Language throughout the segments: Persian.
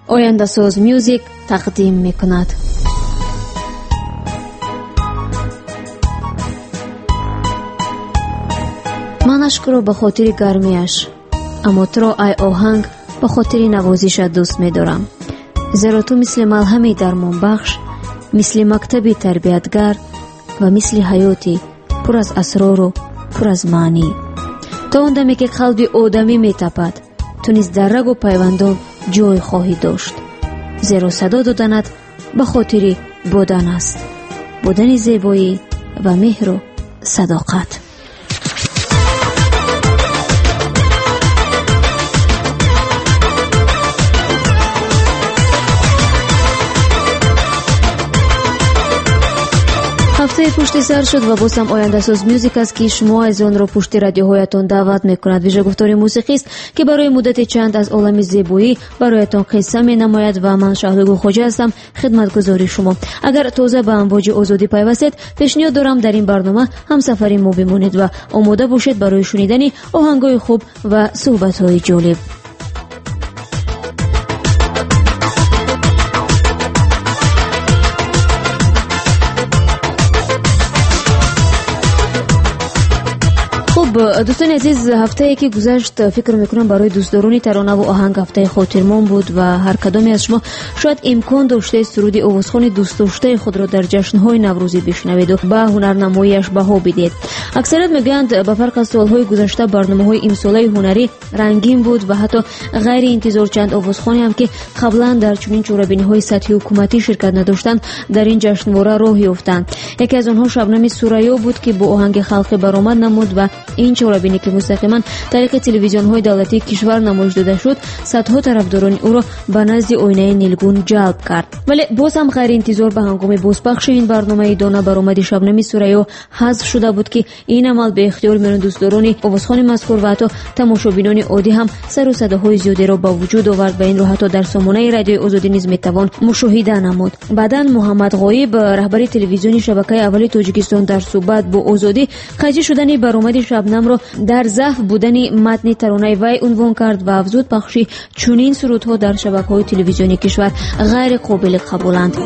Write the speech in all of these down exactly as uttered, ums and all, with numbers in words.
آینده‌ساز میوزیک تقدیم میکند. من اشک را به خاطر گرمیش، اما تو را ای آهنگ به خاطر نوازش دوست می‌دارم. زیرا تو مثل ملهمی درمان بخش، مثل مکتبی تربیتگر و مثل حیاتی پر از اسرار و پر از معنی. تا اون دمی که قلب آدمی می‌تپد، تو نیز در رگ و پیوندان جای خواهی داشت. زیرا صدا دادنت به خاطر بودن است، بودن زیبایی و مهر و صداقت. هفته پشت سر شد و باز هم آینده ساز میوزیک است که شما از آن را پشت رادیوهایتان دعوت میکند. ویژه گفتار موسیقی است که برای مدت چند از عالم زیبایی برایتان قصه می نماید و من شهلگو خوجه هستم خدمتگزار شما. اگر تازه به امواج آزادی پیوستید، پیشنهاد دارم در این برنامه همسفری ما بمانید و آماده باشید برای شنیدن آهنگای خوب و صحبت‌های جالب. دوستان عزیز، هفته که گذشت فکر میکنم برای دوستداران ترانه و آهنگ هفته خاطرمان بود و هر کدامی از شما شاید امکان داشته سرود آوازخوان دوست داشته خود را در جشن‌های نوروزی بشنوید و به هنرنماییش بها بدید. اکثریت میگویند به فرق از سالهای گذشته برنامه‌های امساله هنری رنگین بود و حتی غیر انتظار چند آوازخوانی هم که قبلا در چنین چورابینی‌های سطحی حکومتی شرکت نداشتند در این جشنواره راه یافتند. یکی از آنها شبنم سوریا بود که با آهنگ خلقی برآمد نمود و این چورابینی که مستقیما طریق تلویزیون‌های دولتی کشور نمایش داده شد، صدها طرفداران او را به نزد آینه نیلگون جلب کرد. ولی باز هم غیر انتظار به هنگام بازپخش این برنامه دانه برآمد شبنم سوریا حذف شده بود که این عمل به اختیار میان دوستداران آوازخوان مذکور و حتی تماشابینان عادی هم سر و صداهای زیادی را به وجود آورد و این را حتی در سامانه رادیو آزادی نیز میتوان مشاهده نمود. بعداً محمد غایب رهبر تلویزیون شبکه اولی تاجیکستان در صحبت با آزادی خجی شدن برآمد شبنم را در ضعف بودن متن ترانه وی عنوان کرد و افزود پخشی چنین سرودها در شبکه‌های تلویزیونی کشور غیر قابل قبولند.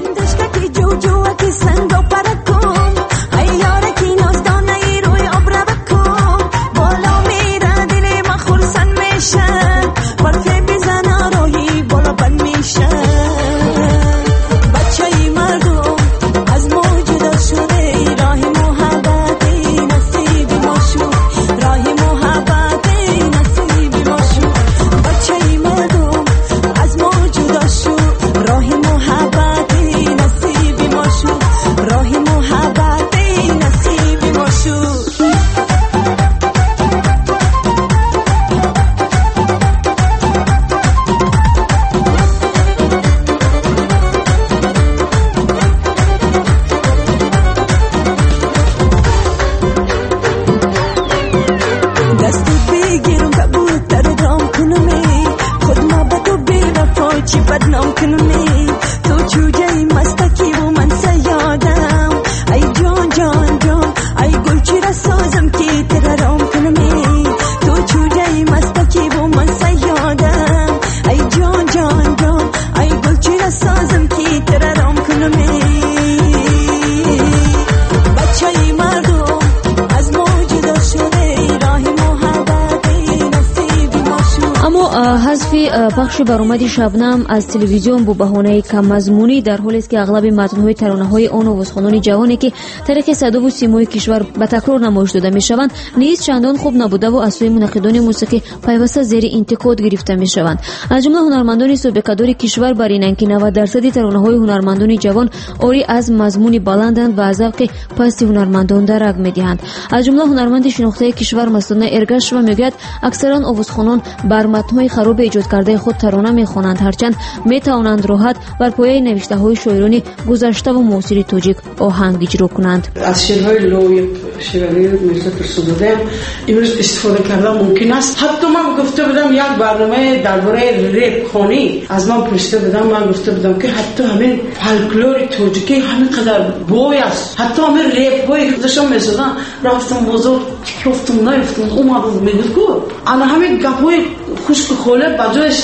پخش برآمد شبنم از تلویزیون با بهانه کم مضمونی در حالی است که اغلب متن‌های ترانه‌های آن آوازخوانان جوانی که طریق صدا و سیمای کشور به تکرار نمایش داده می‌شوند نیز چندان خوب نبوده و از سوی منتقدان موسیقی پیوسته زیر انتقاد گرفته می‌شوند. از جمله هنرمندان سابقه‌دار کشور بر اینند که نود درصد ترانه‌های هنرمندان جوان آری از مضمون بلندند و از ذوق پست هنرمندان درک می‌دهند. از جمله هنرمند شناخته کشور مستانه ارگش و میگوید اکثرا آوازخوانان بر متن‌های خراب ایجاد کرده خود ترانه می‌خوانند، هرچند می‌توانند راحت بر پایه نوشته‌های شاعران گذشته و معاصر تاجیک آهنگ اجرا کنند. از شعرهای لوی شعری میرزا فرسوده امروز استفاده کردن ممکن است. حتی من گفته بودم یک برنامه درباره رپ خوانی از من پرسیده بودم، من گفته بودم که حتی همین فولکلور تاجیکی همین قدر بوی است، حتی همین رپ های خودشون می‌زدن. رفتم بازار رفتم نرفتم اومدم میگفت کو انا همین گپای خوش خوله بجاش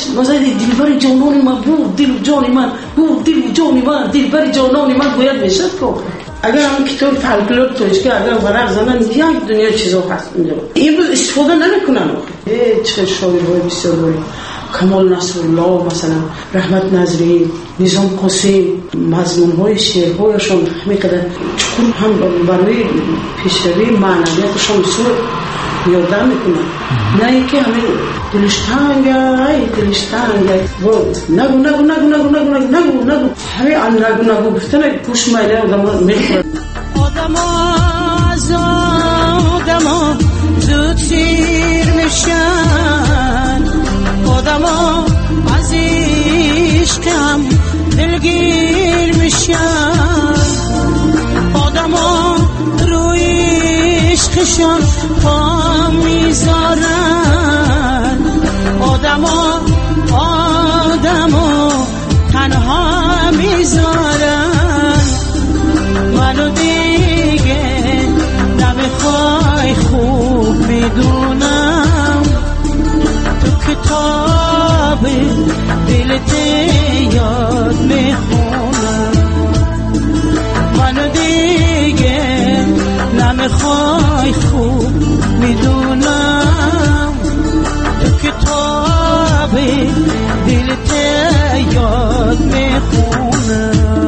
مثلا دلبر جانان من بود، دل و جان من بود، دل و جان من، دلبر جانان من باید میشد که اگر هم کتاب فولکلور توش که اگر ورق زنن یک دنیا چیزا هست اینجا امروز استفاده نمیکنن. چه شاعرهای بسیار باری کمال نصرالله، مثلا رحمت نظری، نظام قاسم، مضمون‌های شعرهایشان می‌کردن چون هم برای پیشروی معنویاتشان بسیار یادداشت میکنن. نه اینکه همین دلش تنگه، ای دلش تنگه، نگو نگو نگو نگو نگو نگو نگو نگو همین آن نگو نگو گفتن گوش میده آدم میخوره. آدما از آدما زود سیر میشن، آدما از عشقم دلگیر میشن، آدما روی عشقشان پا میذارن، آدما آدما تنها میذارن. منو دیگه نمیخوای خوب میدونم، تو کتاب دلت یاد میخونم. منو دیگه نمیخوای خوب میدونم، تو کتاب دلت یاد میخونم.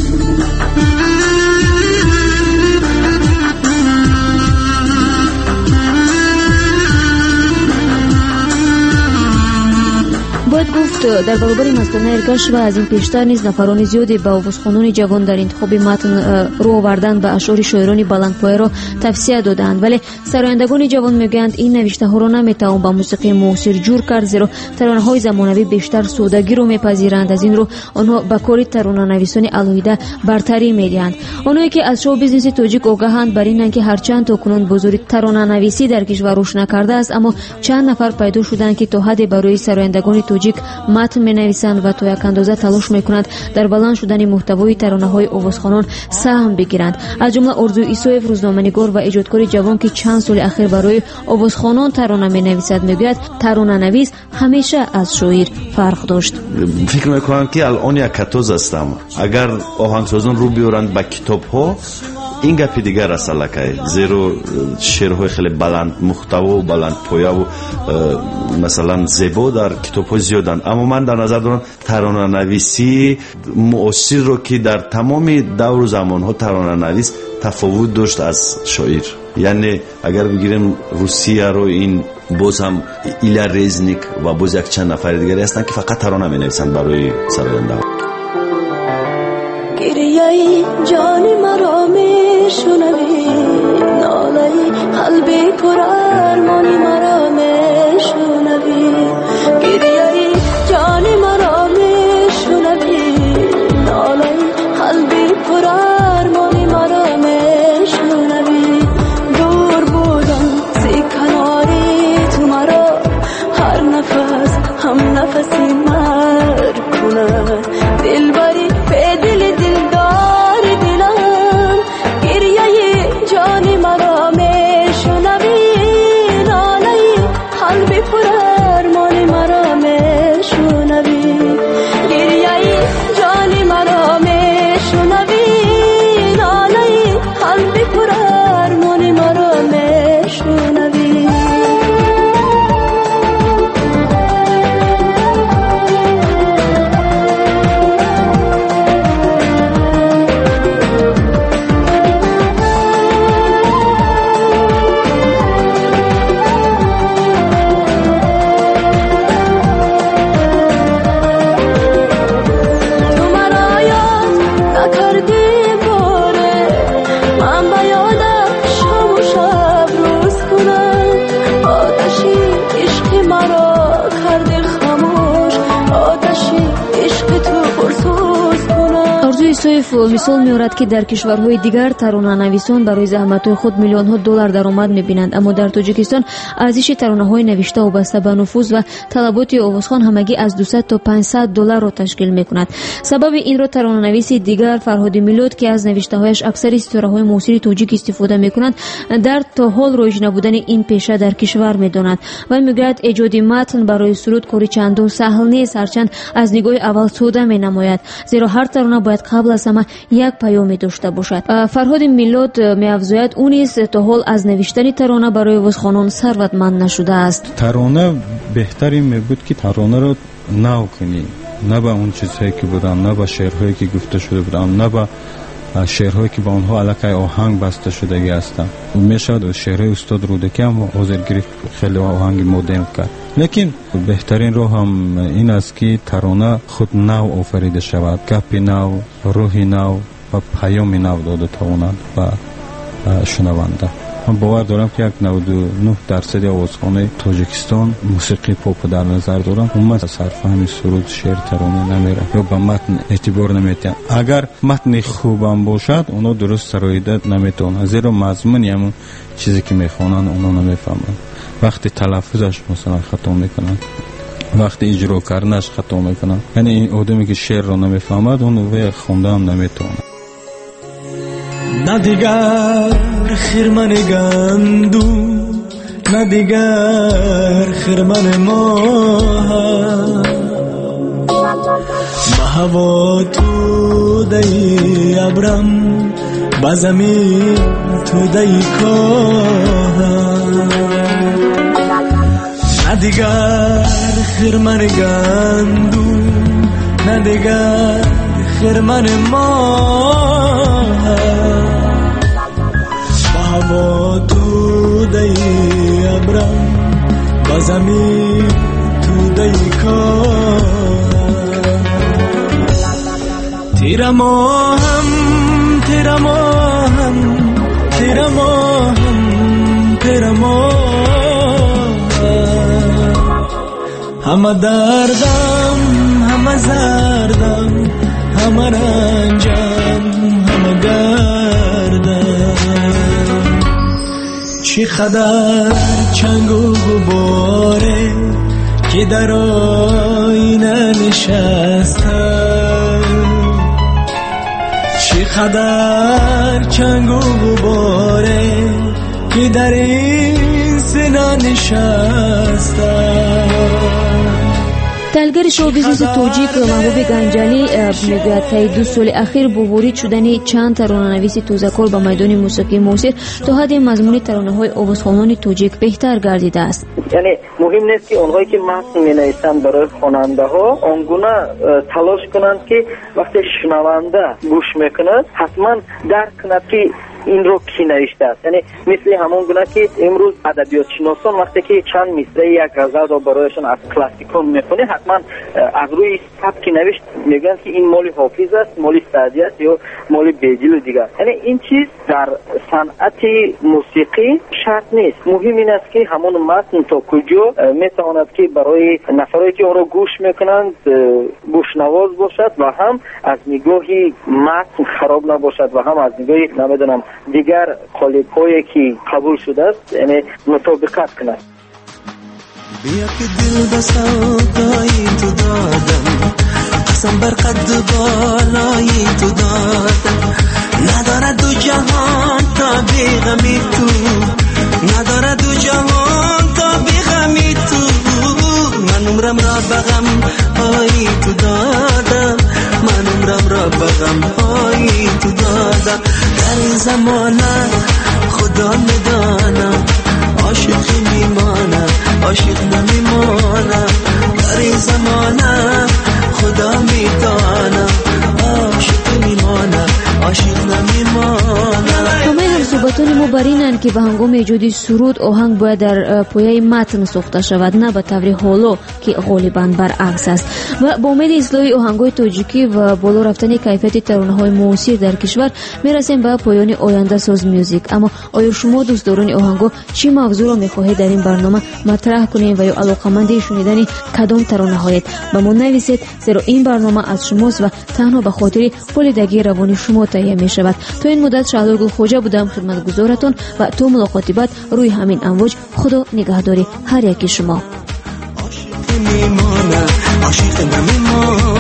باید گفت در برابر مسئله ارگش و از این پیشتر نیز نفران زیادی با آوازخوانان جوان در انتخاب متن رو آوردن به اشعار شاعران بلندپایه را توصیه دادند، ولی سرایندگان جوان میگویند این نوشته ها را نمیتوان با موسیقی معاصر جور کرد، زیرا ترانه های زمانوی بیشتر سادگی را میپذیرند. از این رو آنها به کار ترانه نویسان الهیده برتری میدهند. آنهایی که از شو بیزنس تاجیک آگاهند بر اینند که هرچند تاکنون بزرگ ترانه نویسی در کشور رشد نکرده است، اما چند نفر پیدا شدند که تا حد برای سرایندگان تاجیک متن می‌نویسند و تا یک اندازه تلاش می‌کنند در بلند شدن محتوای ترانه‌های آوازخوانان سهم بگیرند. از جمله آرزو عیسویف، روزنامه‌نگار و ایجادکار جوان که چند سال اخیر برای آوازخوانان ترانه می‌نویسد، میگوید ترانه‌نویس همیشه از شاعر فرق داشت. فکر می‌کنم که الان یک کتوز هستم. اگر آهنگسازان رو بیارند با کتاب‌ها این گپی دیگر است الکه، زیرا شعرهای خیلی بلند محتوا و بلند پایه و مثلا زیبا در کتاب‌های زیادن، اما من در نظر دارم ترانه نویسی معاصر رو که در تمام دور و زمان‌ها ترانه نویس تفاوت داشت از شاعر. یعنی اگر بگیریم روسیه رو، این باز هم ایلا رزنیک و باز یک چند نفر دیگری هستن که فقط ترانه می‌نویسند برای سراینده. گریه‌ای جان مرا میشنوی، ناله‌ای قلبی پر ارمانی مرا میشنوی، گریه‌ای جان مرا میشنوی، ناله‌ای قلبی پر ارمانی مرا میشنوی. دور بودم زی کناری تو مرا، هر نفس هم نفسی مر کنه، دلبری به دل دلدار دلم، گریه جان مرا میشنوی، ناله قلبی پر ارمان Мусоев мисол меорад ки дар кишварҳои дигар таронанависон барои заҳматҳои худ миллионҳо доллар даромад мебинанд, аммо дар Тоҷикистон арзиши таронаҳои навишта вобаста ба нуфуз ва талаботи овозхон ҳамагӣ аз дусад то панҷсад долларро ташкил мекунад. сабаби инро таронанависи дигар Фарҳоди Миллод ки аз навиштаҳояш аксари ситораҳои муосири тоҷик истифода мекунанд, дар то ҳол роиҷ набудани ин пеша дар кишвар медонад. Вай мегӯяд эҷоди матн барои суруд кори чандон саҳл нест, ҳарчанд аз нигоҳи аввал содда менамояд, зеро ҳар тарона бояд қабл аз ҳама як паёме дошта бошад. Фарҳоди Миллод меафзояд ӯ низ то ҳол аз навиштани тарона барои овозхонон сарватманд нашудааст. тарона беҳтар ин мебуд ки таронаро нав кунӣ, на ба он чизҳое ки буданд, на ба шеърҳое ки гуфта шуда буданд, на ба шеърҳое ки ба онҳо аллакай оҳанг баста шудагӣ ҳастанд. мешавад шеърҳои устод рудаки ҳам ҳозир гирифт хеле оҳанги модерн кард. лекин беҳтарин роҳ ҳам ин аст ки тарона худ нав офарида шавад, гапи нав, рӯҳи нав ва паёми нав дода тавонад ба шунаванда. من باور دارم که یک نود و نه درصد آوازخوان‌های تاجیکستان موسیقی پاپ در نظر دارن، اون صرف همین سرود شعر ترانه نمیره یا به متن اعتبار نمیدن. اگر متن خوبم باشد اونا درست سرایت نمیتونن، زیرا مضمون همون چیزی که میخوانن اونا نمیفهمن. وقتی تلفظش مثلا خطا میکنن، وقتی اجرا کردنش خطا میکنن، یعنی این آدمی که شعر رو نمیفهمد اون وی خوندن نمیتونه. نه دیگر خرمن گندو، نه دیگر خرمن ماه، به هوا تو دی ابرم، به زمین تو دی کاه. نه دیگر خرمن گندو، نه دیگر خرمن ماه، هوا تو دی ابرم، با زمین تو دی کار. تیرا ماهم تیرا ماهم تیرا ماهم تیرا ماهم، همه دردم همه زردم همه رنجم همه گردم. چی قدر چنگ و غباره که در آینه نشسته، چی قدر چنگ و غباره که در این سینه نشسته. талгири шоу бизнеси тоҷик маҳбуби ганҷалӣ мегӯяд таи ду соли ахир бо ворид шудани чанд таронанависи тозакор ба майдони мусиқии муосир то ҳадди мазмуни таронаҳои овозхонони тоҷик беҳтар гардидааст. яъне муҳим нест ки онҳое ки матн менависанд барои хонандаҳо он гуна талош кунанд ки вақте шунаванда гӯш мекунад ҳатман дарк кунад ки инро ки навиштааст. яъне мисли ҳамон гуна ки имрӯз адабиётшиносон вақте ки чанд мисраи як ғазалро барояшон аз классикон мехонӣ, ҳатман аз рӯи сабки навишт мегӯянд ки ин моли ҳофиз аст, моли саъдӣ аст ё моли бедилу дигар. яъне ин чиз дар санъати мусиқӣ шарт нест. муҳим ин аст ки ҳамон матн то куҷо метавонад ки барои нафароне ки онро гӯш мекунанд гӯшнавоз бошад ва ҳам аз нигоҳи матн хароб набошад ва ҳам аз нигоҳи намедонам дигар қолибҳое ки қабул шудааст яъне мутобиқат кунад. بیا که دل به سودای تو دادم، قسم بر قد بالای تو دادم. نداره دو جهان تا بی غمی تو، نداره دو جهان تا بی غمی تو. من عمرم را بغم های تو دادم، من عمرم را بغم های تو دادم. در این زمانه خدا میدانم عاشقی میمانم عاشق نمیمانم. در این زمانه خدا میدانم عاشق میمانم عاشق نمیمانم. همه همصحبتان اما بر اینند که به هنگام ایجاد سرود آهنگ باید در پایه متن ساخته شود، نه به طور حالا که غالبا برعکس است. و با امید اصلاح آهنگ‌های تاجیکی و بالا رفتن کیفیت ترانه‌های موسیقی در کشور میرسیم به پایان آینده ساز میوزیک. اما آیا شما دوستداران آهنگ‌ها چی موضوع را می‌خواهید در این برنامه مطرح کنید و یا علاقه‌مند شنیدن کدام ترانه هایید؟ به ما نویسید، زیرا این برنامه از شماست و تنها به خاطر پلیدگی روانی شما تهیه می‌شود. تا این مدت شهلا گل خوجا بودم خدمتگزارتون و تا ملاقاتی بعد روی همین امواج. خدا نگهداری هر یکی شما. عاشق نمیمانه، عاشق نمیمانه.